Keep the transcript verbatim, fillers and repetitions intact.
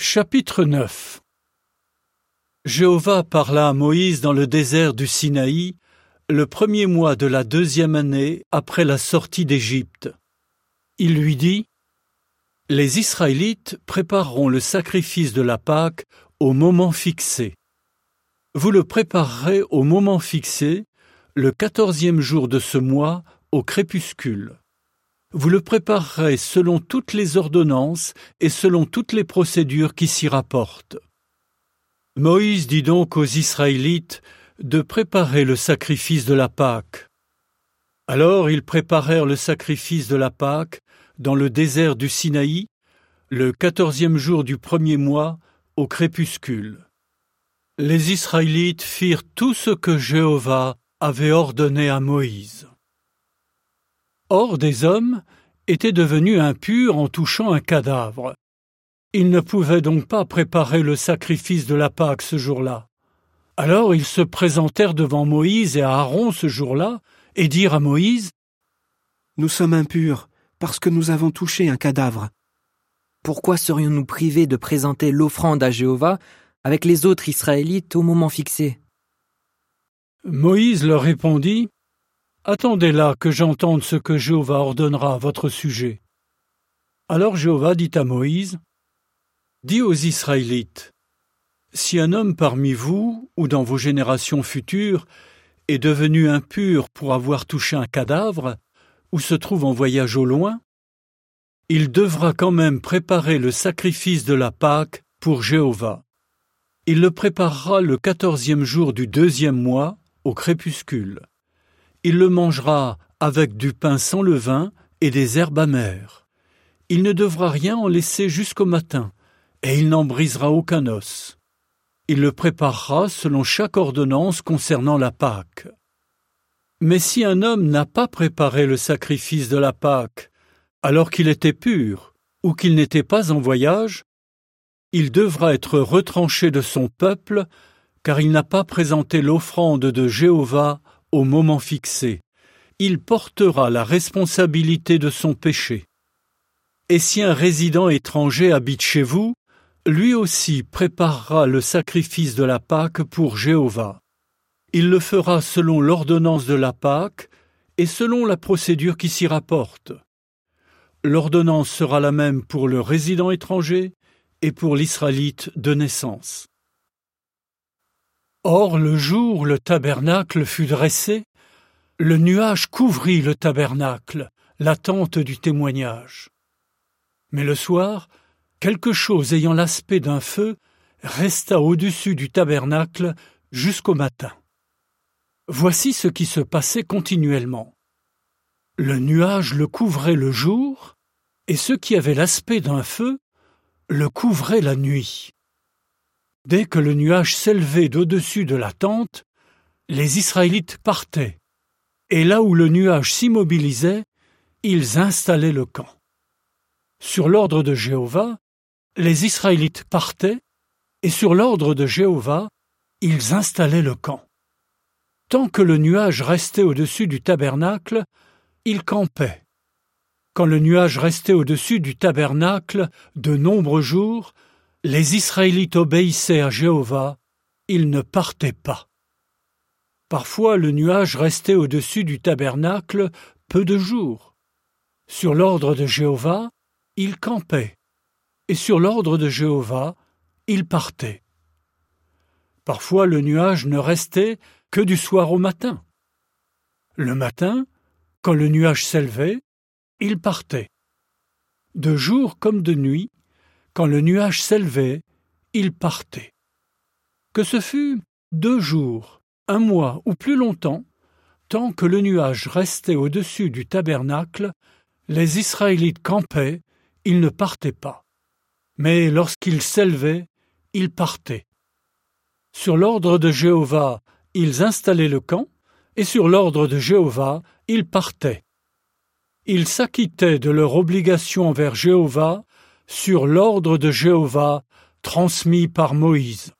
Chapitre neuf. Jéhovah parla à Moïse dans le désert du Sinaï, le premier mois de la deuxième année après la sortie d'Égypte. Il lui dit : Les Israélites prépareront le sacrifice de la Pâque au moment fixé. Vous le préparerez au moment fixé, le quatorzième jour de ce mois, au crépuscule. Vous le préparerez selon toutes les ordonnances et selon toutes les procédures qui s'y rapportent. Moïse dit donc aux Israélites de préparer le sacrifice de la Pâque. Alors ils préparèrent le sacrifice de la Pâque dans le désert du Sinaï, le quatorzième jour du premier mois, au crépuscule. Les Israélites firent tout ce que Jéhovah avait ordonné à Moïse. Or des hommes étaient devenus impurs en touchant un cadavre. Ils ne pouvaient donc pas préparer le sacrifice de la Pâque ce jour-là. Alors ils se présentèrent devant Moïse et à Aaron ce jour-là et dirent à Moïse : Nous sommes impurs parce que nous avons touché un cadavre. Pourquoi serions-nous privés de présenter l'offrande à Jéhovah avec les autres Israélites au moment fixé ? Moïse leur répondit : Attendez là que j'entende ce que Jéhovah ordonnera à votre sujet. Alors Jéhovah dit à Moïse : Dis aux Israélites, si un homme parmi vous ou dans vos générations futures est devenu impur pour avoir touché un cadavre ou se trouve en voyage au loin, il devra quand même préparer le sacrifice de la Pâque pour Jéhovah. Il le préparera le quatorzième jour du deuxième mois, au crépuscule. Il le mangera avec du pain sans levain et des herbes amères. Il ne devra rien en laisser jusqu'au matin, et il n'en brisera aucun os. Il le préparera selon chaque ordonnance concernant la Pâque. Mais si un homme n'a pas préparé le sacrifice de la Pâque, alors qu'il était pur, ou qu'il n'était pas en voyage, il devra être retranché de son peuple, car il n'a pas présenté l'offrande de Jéhovah au moment fixé. Il portera la responsabilité de son péché. Et si un résident étranger habite chez vous, lui aussi préparera le sacrifice de la Pâque pour Jéhovah. Il le fera selon l'ordonnance de la Pâque et selon la procédure qui s'y rapporte. L'ordonnance sera la même pour le résident étranger et pour l'Israélite de naissance. Or, le jour où le tabernacle fut dressé, le nuage couvrit le tabernacle, la tente du témoignage. Mais le soir, quelque chose ayant l'aspect d'un feu resta au-dessus du tabernacle jusqu'au matin. Voici ce qui se passait continuellement. Le nuage le couvrait le jour, et ce qui avait l'aspect d'un feu le couvrait la nuit. Dès que le nuage s'élevait d'au-dessus de la tente, les Israélites partaient, et là où le nuage s'immobilisait, ils installaient le camp. Sur l'ordre de Jéhovah, les Israélites partaient, et sur l'ordre de Jéhovah, ils installaient le camp. Tant que le nuage restait au-dessus du tabernacle, ils campaient. Quand le nuage restait au-dessus du tabernacle de nombreux jours, les Israélites obéissaient à Jéhovah, ils ne partaient pas. Parfois le nuage restait au-dessus du tabernacle peu de jours. Sur l'ordre de Jéhovah, ils campaient, et sur l'ordre de Jéhovah, ils partaient. Parfois le nuage ne restait que du soir au matin. Le matin, quand le nuage s'élevait, ils partaient. De jour comme de nuit, quand le nuage s'élevait, ils partaient. Que ce fût deux jours, un mois ou plus longtemps, tant que le nuage restait au-dessus du tabernacle, les Israélites campaient, ils ne partaient pas. Mais lorsqu'il s'élevait, ils partaient. Sur l'ordre de Jéhovah, ils installaient le camp, et sur l'ordre de Jéhovah, ils partaient. Ils s'acquittaient de leur obligation envers Jéhovah sur l'ordre de Jéhovah transmis par Moïse.